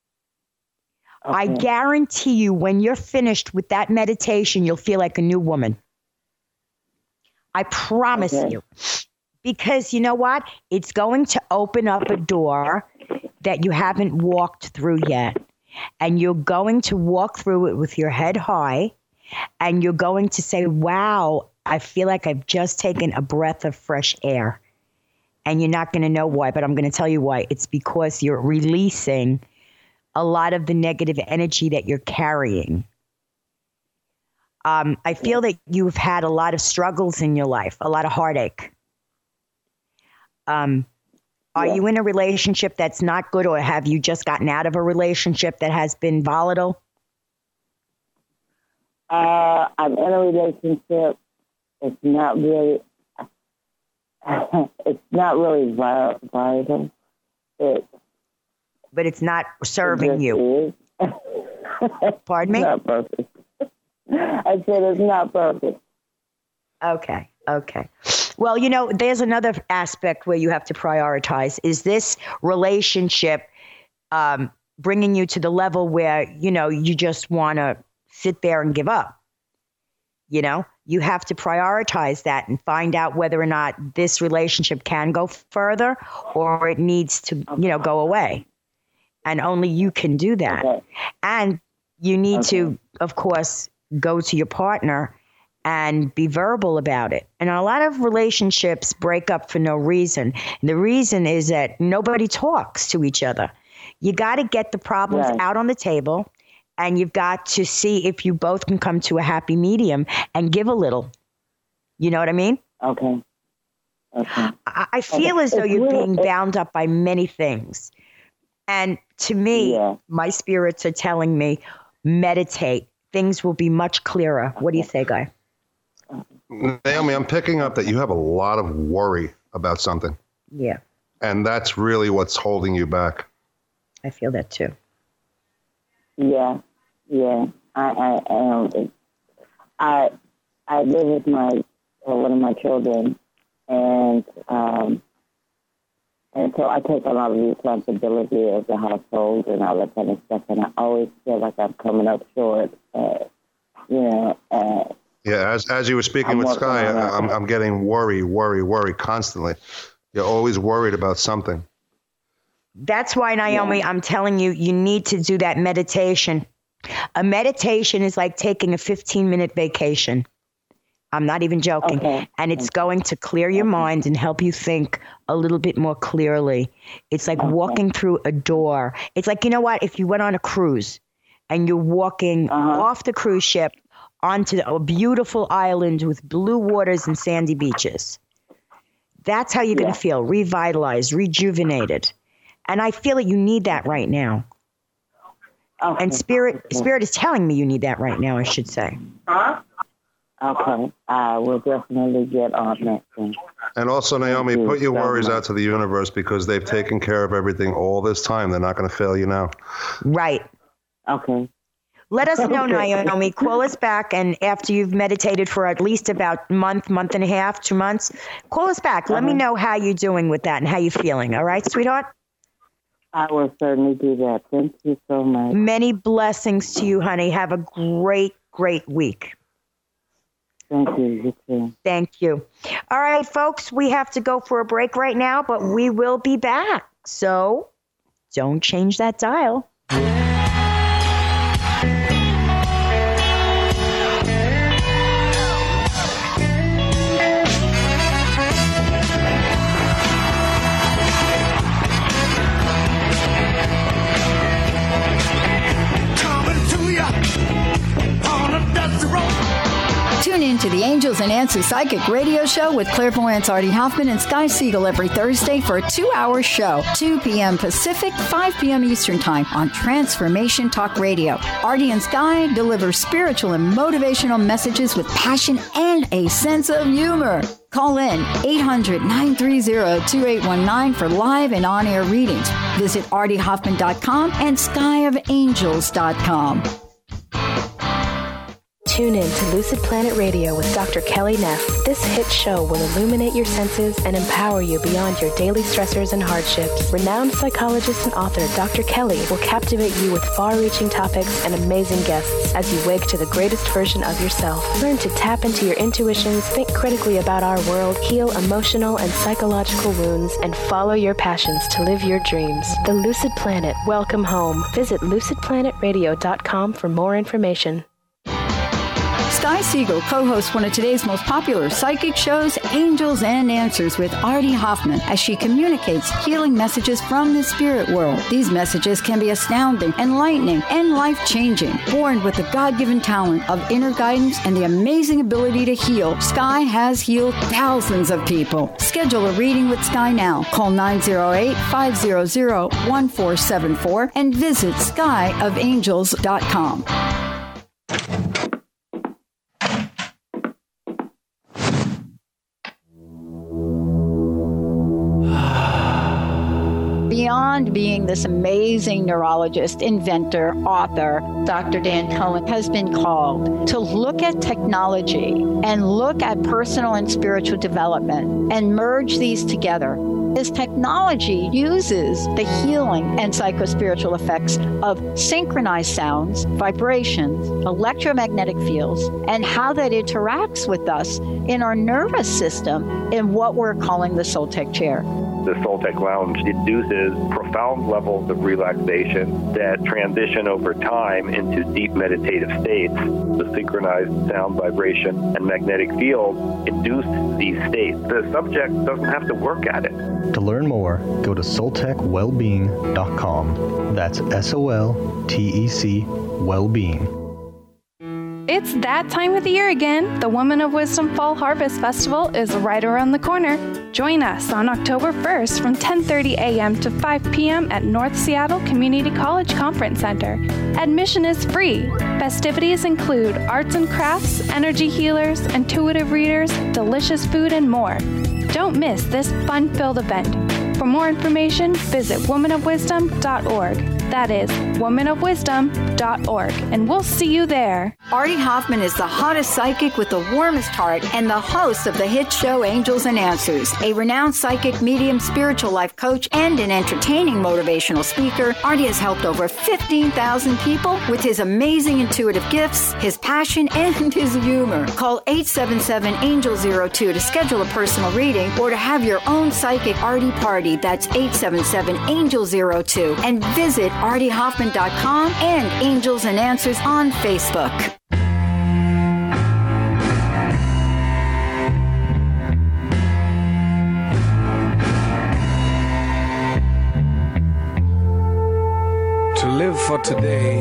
I Okay. guarantee you when you're finished with that meditation, you'll feel like a new woman. I promise Okay. you. Because you know what? It's going to open up a door that you haven't walked through yet. And you're going to walk through it with your head high. And you're going to say, wow, I feel like I've just taken a breath of fresh air. And you're not going to know why, but I'm going to tell you why. It's because you're releasing a lot of the negative energy that you're carrying. Um, I feel that you've had a lot of struggles in your life, a lot of heartache. Um, are Yeah. you in a relationship that's not good, or have you just gotten out of a relationship that has been volatile? Uh, I'm in a relationship. It's not really. It's not really vi- vital. It, But it's not serving it you. just is. Pardon me? It's not perfect. I said it's not perfect. Okay. Okay. Well, you know, there's another aspect where you have to prioritize. Is this relationship um, bringing you to the level where, you know, you just want to sit there and give up? You know, you have to prioritize that and find out whether or not this relationship can go further or it needs to, you know, go away. And only you can do that. Okay. And you need okay. to, of course, go to your partner and be verbal about it. And a lot of relationships break up for no reason. And the reason is that nobody talks to each other. You got to get the problems right. out on the table, and you've got to see if you both can come to a happy medium and give a little. You know what I mean? Okay. Okay. I, I feel okay. as though it's you're really, being bound up by many things. And to me, yeah. my spirits are telling me, meditate. Things will be much clearer. What do you say, Guy? Naomi, I'm picking up that you have a lot of worry about something. Yeah. And that's really what's holding you back. I feel that too. Yeah, yeah. I, I, um, I, I live with my uh, one of my children, and um, and so I take a lot of responsibility of the household and all that kind of stuff, and I always feel like I'm coming up short. Uh, you know. Uh, yeah, as as you were speaking I'm with Sky, I, I'm I'm getting worry, worry, worry constantly. You're always worried about something. That's why, Naomi, yeah. I'm telling you, you need to do that meditation. A meditation is like taking a fifteen-minute vacation. I'm not even joking. Okay. And it's okay. going to clear your okay. mind and help you think a little bit more clearly. It's like okay. walking through a door. It's like, you know what? If you went on a cruise and you're walking uh-huh. off the cruise ship onto a beautiful island with blue waters and sandy beaches, that's how you're yeah. going to feel, revitalized, rejuvenated. And I feel that you need that right now. Okay. And spirit spirit is telling me you need that right now, I should say. Huh? Okay. I will definitely get on that thing. And also, Naomi, put your worries out to the universe because they've taken care of everything all this time. They're not going to fail you now. Right. Okay. Let us know, Naomi. Call us back, and after you've meditated for at least about a month, month and a half, two months, call us back. Let uh-huh. me know how you're doing with that and how you're feeling. All right, sweetheart? I will certainly do that. Thank you so much. Many blessings to you, honey. Have a great, great week. Thank you. You too. Thank you. All right, folks, we have to go for a break right now, but we will be back. So don't change that dial. Tune in to the Angels and Answers Psychic Radio Show with clairvoyants Artie Hoffman and Sky Siegel every Thursday for a two-hour show, two p.m. Pacific, five p.m. Eastern Time on Transformation Talk Radio. Artie and Sky deliver spiritual and motivational messages with passion and a sense of humor. Call in eight hundred, nine three zero, two eight one nine for live and on-air readings. Visit artie hoffman dot com and sky of angels dot com. Tune in to Lucid Planet Radio with Doctor Kelly Neff. This hit show will illuminate your senses and empower you beyond your daily stressors and hardships. Renowned psychologist and author Doctor Kelly will captivate you with far-reaching topics and amazing guests as you wake to the greatest version of yourself. Learn to tap into your intuitions, think critically about our world, heal emotional and psychological wounds, and follow your passions to live your dreams. The Lucid Planet. Welcome home. Visit lucid planet radio dot com for more information. Sky Siegel co-hosts one of today's most popular psychic shows, Angels and Answers with Artie Hoffman, as she communicates healing messages from the spirit world. These messages can be astounding, enlightening, and life-changing. Born with the God-given talent of inner guidance and the amazing ability to heal, Sky has healed thousands of people. Schedule a reading with Sky now. Call nine zero eight, five zero zero, one four seven four and visit sky of angels dot com. beyond being this amazing neurologist, inventor, author, Doctor Dan Cohen has been called to look at technology and look at personal and spiritual development and merge these together. This technology uses the healing and psychospiritual effects of synchronized sounds, vibrations, electromagnetic fields, and how that interacts with us in our nervous system in what we're calling the Soltec chair. The Soltec Lounge induces profound levels of relaxation that transition over time into deep meditative states. The synchronized sound, vibration, and magnetic field induce these states. The subject doesn't have to work at it. To learn more, go to soltec wellbeing dot com. That's S O L T E C Wellbeing. It's that time of the year again. The Women of Wisdom Fall Harvest Festival is right around the corner. Join us on October first from ten thirty a.m. to five p.m. at North Seattle Community College Conference Center. Admission is free. Festivities include arts and crafts, energy healers, intuitive readers, delicious food, and more. Don't miss this fun-filled event. For more information, visit woman of wisdom dot org. That is woman of wisdom dot org, and we'll see you there. Artie Hoffman is the hottest psychic with the warmest heart and the host of the hit show Angels and Answers. A renowned psychic, medium, spiritual life coach, and an entertaining motivational speaker, Artie has helped over fifteen thousand people with his amazing intuitive gifts, his passion, and his humor. Call eight seven seven, angel zero two to schedule a personal reading or to have your own psychic Artie party. That's eight seven seven, angel zero two. And visit artie hoffman dot com and Angels and Answers on Facebook. To live for today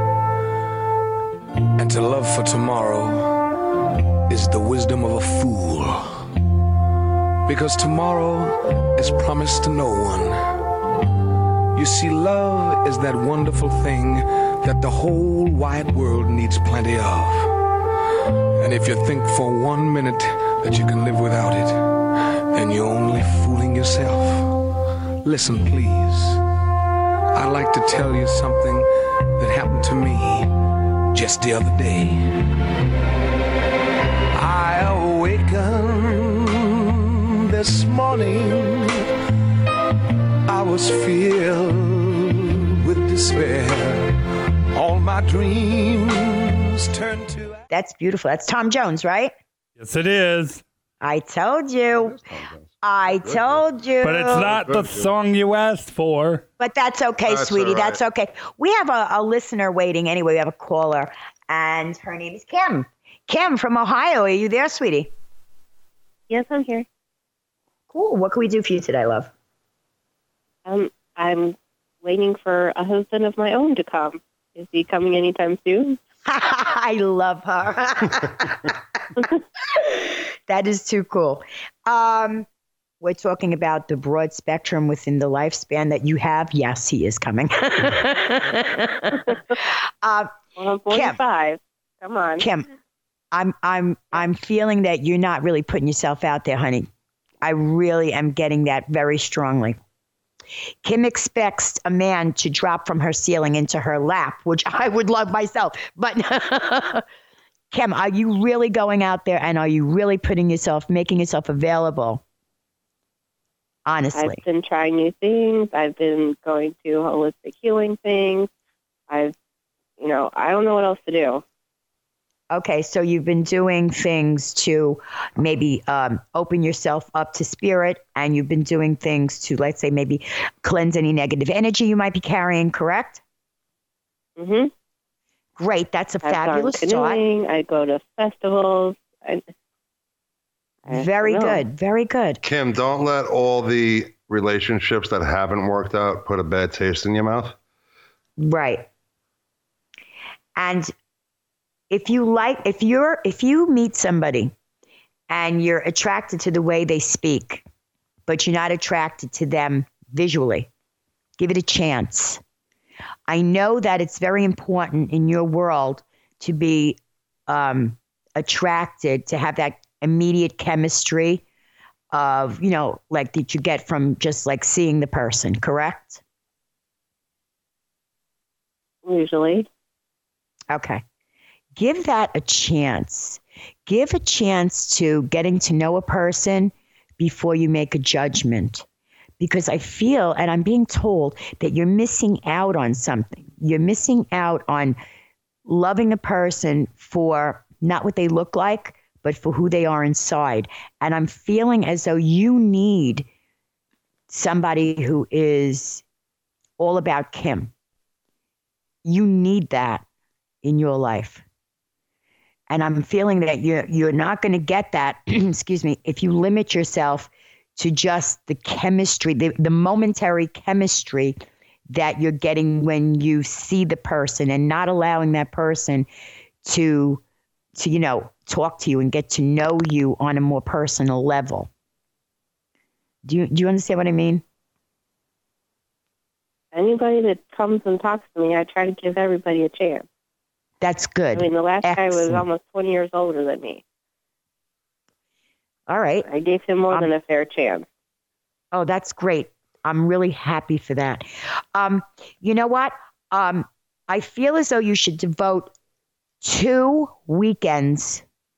and to love for tomorrow is the wisdom of a fool, because tomorrow is promised to no one. You see, love is that wonderful thing that the whole wide world needs plenty of. And if you think for one minute that you can live without it, then you're only fooling yourself. Listen, please. I'd like to tell you something that happened to me just the other day. I awakened this morning. I was filled with despair. All my dreams turned to... That's beautiful. That's Tom Jones, right? Yes, it is. I told you. I told you. But it's not the song you asked for. But that's okay, That's sweetie. all right. That's okay. We have a, a listener waiting anyway. We have a caller, and her name is Kim. Kim from Ohio. Are you there, sweetie? Yes, I'm here. Cool. What can we do for you today, love? Um, I'm waiting for a husband of my own to come. Is he coming anytime soon? I love her. That is too cool. Um, we're talking about the broad spectrum within the lifespan that you have. Yes, he is coming. uh, well, I'm forty-five. Kim, Come on. Kim, I'm I'm I'm feeling that you're not really putting yourself out there, honey. I really am getting that very strongly. Kim expects a man to drop from her ceiling into her lap, which I would love myself. But Kim, are you really going out there and are you really putting yourself, making yourself available? Honestly. I've been trying new things. I've been going to holistic healing things. I've, you know, I don't know what else to do. Okay, so you've been doing things to maybe um, open yourself up to spirit, and you've been doing things to, let's say, maybe cleanse any negative energy you might be carrying, correct? Mm-hmm. Great, that's a I've fabulous gone start. canoeing. I go to festivals. I, I Very don't know. good, very good. Kim, don't let all the relationships that haven't worked out put a bad taste in your mouth. Right. And if you like, if you're, if you meet somebody and you're attracted to the way they speak, but you're not attracted to them visually, give it a chance. I know that it's very important in your world to be um, attracted, to have that immediate chemistry of, you know, like that you get from just like seeing the person, correct? Usually. Okay. Give that a chance. Give a chance to getting to know a person before you make a judgment. Because I feel, and I'm being told, that you're missing out on something. You're missing out on loving a person for not what they look like, but for who they are inside. And I'm feeling as though you need somebody who is all about Kim. You need that in your life. And I'm feeling that you're, you're not going to get that, excuse me, if you limit yourself to just the chemistry, the, the momentary chemistry that you're getting when you see the person, and not allowing that person to, to, you know, talk to you and get to know you on a more personal level. Do you, do you understand what I mean? Anybody that comes and talks to me, I try to give everybody a chance. That's good. I mean, the last Excellent. guy was almost twenty years older than me. All right. I gave him more um, than a fair chance. Oh, that's great. I'm really happy for that. Um, you know what? Um, I feel as though you should devote two weekends,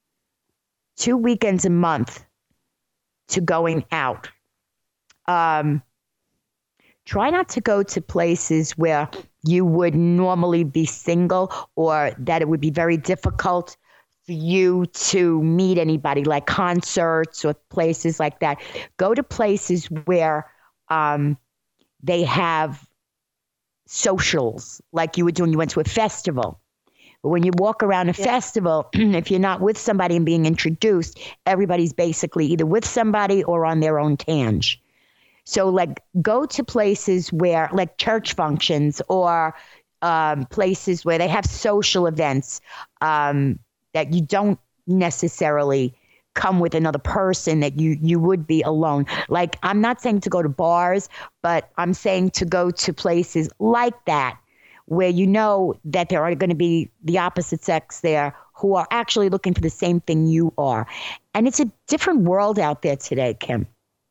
two weekends a month to going out. Um, try not to go to places where you would normally be single, or that it would be very difficult for you to meet anybody, like concerts or places like that. Go to places where um, they have socials, like you were doing. You went to a festival. But when you walk around a yeah. festival, if you're not with somebody and being introduced, everybody's basically either with somebody or on their own tangent. So, like, go to places where, like church functions, or um, places where they have social events um, that you don't necessarily come with another person, that you, you would be alone. Like, I'm not saying to go to bars, but I'm saying to go to places like that, where you know that there are going to be the opposite sex there who are actually looking for the same thing you are. And it's a different world out there today, Kim.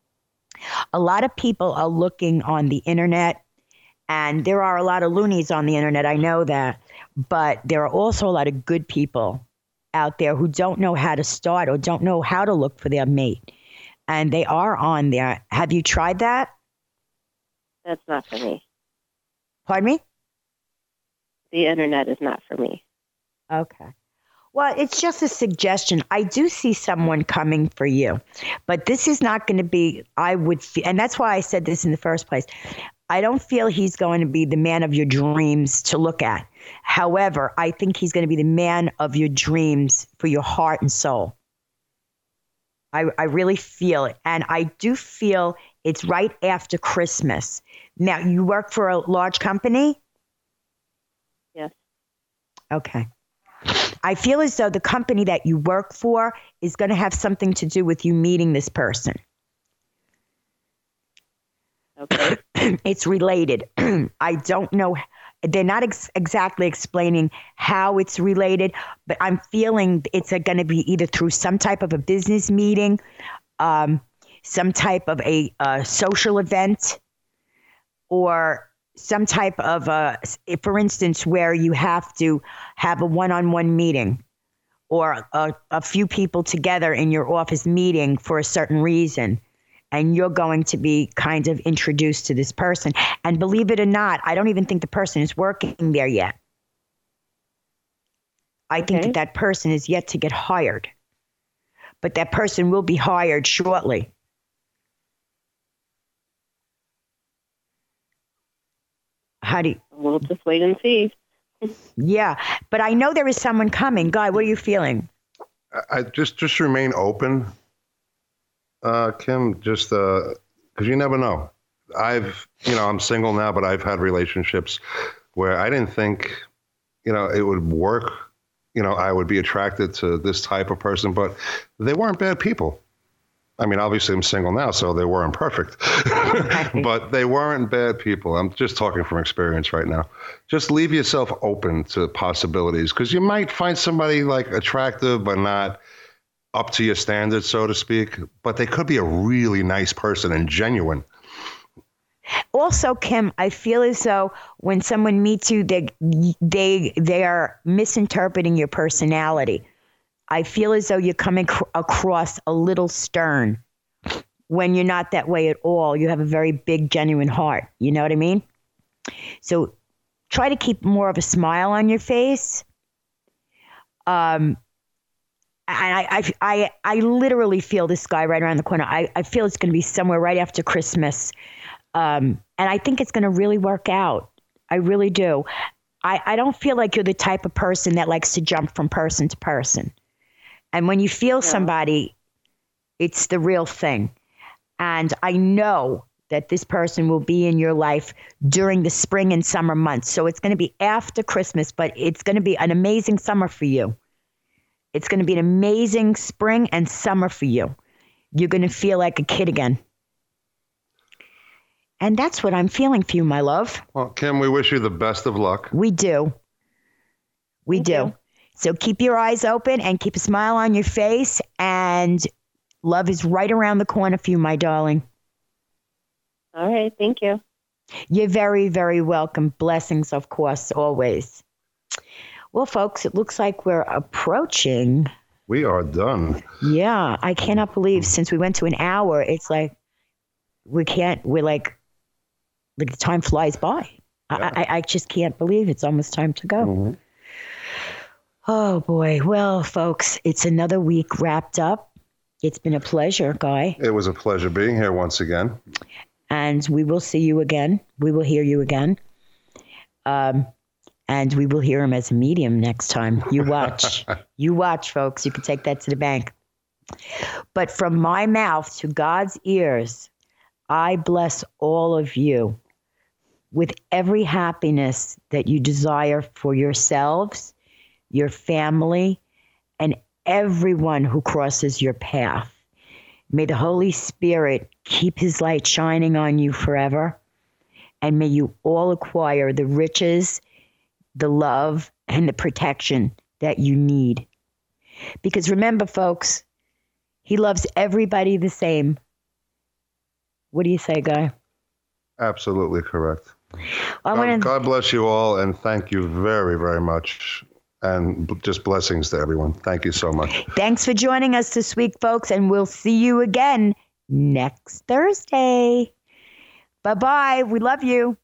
A lot of people are looking on the internet, and there are a lot of loonies on the internet. I know that. But there are also a lot of good people out there who don't know how to start or don't know how to look for their mate. And they are on there. Have you tried that? That's not for me. Pardon me? The internet is not for me. Okay. Well, it's just a suggestion. I do see someone coming for you, but this is not going to be, I would, feel, and that's why I said this in the first place. I don't feel he's going to be the man of your dreams to look at. However, I think he's going to be the man of your dreams for your heart and soul. I, I really feel it. And I do feel it's right after Christmas. Now, you work for a large company? Yes. Okay. I feel as though the company that you work for is going to have something to do with you meeting this person. Okay. It's related. I don't know. They're not ex- exactly explaining how it's related, but I'm feeling it's going to be either through some type of a business meeting, um, some type of a, a social event, or some type of a, for instance, where you have to have a one-on-one meeting, or a, a few people together in your office meeting for a certain reason. And you're going to be kind of introduced to this person. And believe it or not, I don't even think the person is working there yet. I okay. think that that person is yet to get hired. But that person will be hired shortly. How do you... We'll just wait and see. Yeah, but I know there is someone coming. Guy, what are you feeling? I just just remain open, uh, Kim. Just because uh, you never know. I've, you know, I'm single now, but I've had relationships where I didn't think, you know, it would work. You know, I would be attracted to this type of person, but they weren't bad people. I mean, obviously I'm single now, so they weren't perfect, but they weren't bad people. I'm just talking from experience right now. Just leave yourself open to possibilities, because you might find somebody like attractive, but not up to your standards, so to speak, but they could be a really nice person and genuine. Also, Kim, I feel as though when someone meets you, they they they are misinterpreting your personality. I feel as though you're coming cr- across a little stern when you're not that way at all. You have a very big, genuine heart. You know what I mean? So try to keep more of a smile on your face. Um, and I, I, I, I literally feel this guy right around the corner. I, I feel it's going to be somewhere right after Christmas. Um, and I think it's going to really work out. I really do. I, I don't feel like you're the type of person that likes to jump from person to person. And when you feel yeah. somebody, it's the real thing. And I know that this person will be in your life during the spring and summer months. So it's going to be after Christmas, but it's going to be an amazing summer for you. It's going to be an amazing spring and summer for you. You're going to feel like a kid again. And that's what I'm feeling for you, my love. Well, Kim, we wish you the best of luck. We do. We Thank do. You. So keep your eyes open and keep a smile on your face. And love is right around the corner for you, my darling. All right. Thank you. You're very, very welcome. Blessings, of course, always. Well, folks, it looks like we're approaching. We are done. Yeah. I cannot believe since we went to an hour, it's like we can't, we're like, like the time flies by. Yeah. I, I, I just can't believe it's almost time to go. Mm-hmm. Oh, boy. Well, folks, it's another week wrapped up. It's been a pleasure, Guy. It was a pleasure being here once again. And we will see you again. We will hear you again. Um, and we will hear him as a medium next time. You watch. You watch, folks. You can take that to the bank. But from my mouth to God's ears, I bless all of you with every happiness that you desire for yourselves, your family, and everyone who crosses your path. May the Holy Spirit keep his light shining on you forever, and may you all acquire the riches, the love, and the protection that you need. Because remember, folks, he loves everybody the same. What do you say, Guy? Absolutely correct. Well, God, wanna... God bless you all, and thank you very, very much. And just blessings to everyone. Thank you so much. Thanks for joining us this week, folks, and we'll see you again next Thursday. Bye-bye. We love you.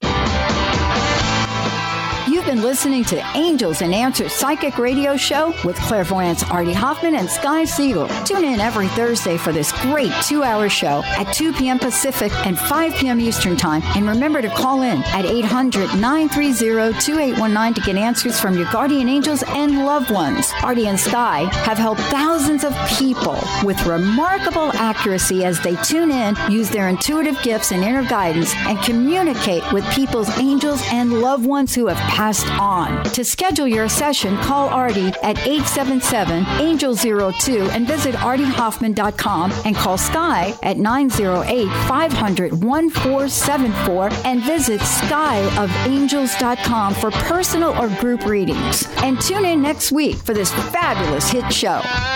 You've been listening to Angels and Answers Psychic Radio Show with clairvoyants Artie Hoffman and Sky Siegel. Tune in every Thursday for this great two-hour show at two p.m. Pacific and five p.m. Eastern Time. And remember to call in at eight hundred, nine three zero, two eight one nine to get answers from your guardian angels and loved ones. Artie and Sky have helped thousands of people with remarkable accuracy as they tune in, use their intuitive gifts and inner guidance, and communicate with people's angels and loved ones who have passed on. To schedule your session, call Artie at eight seven seven, angel zero two and visit artie hoffman dot com, and call Sky at nine zero eight, five hundred, one four seven four and visit sky of angels dot com for personal or group readings. And tune in next week for this fabulous hit show.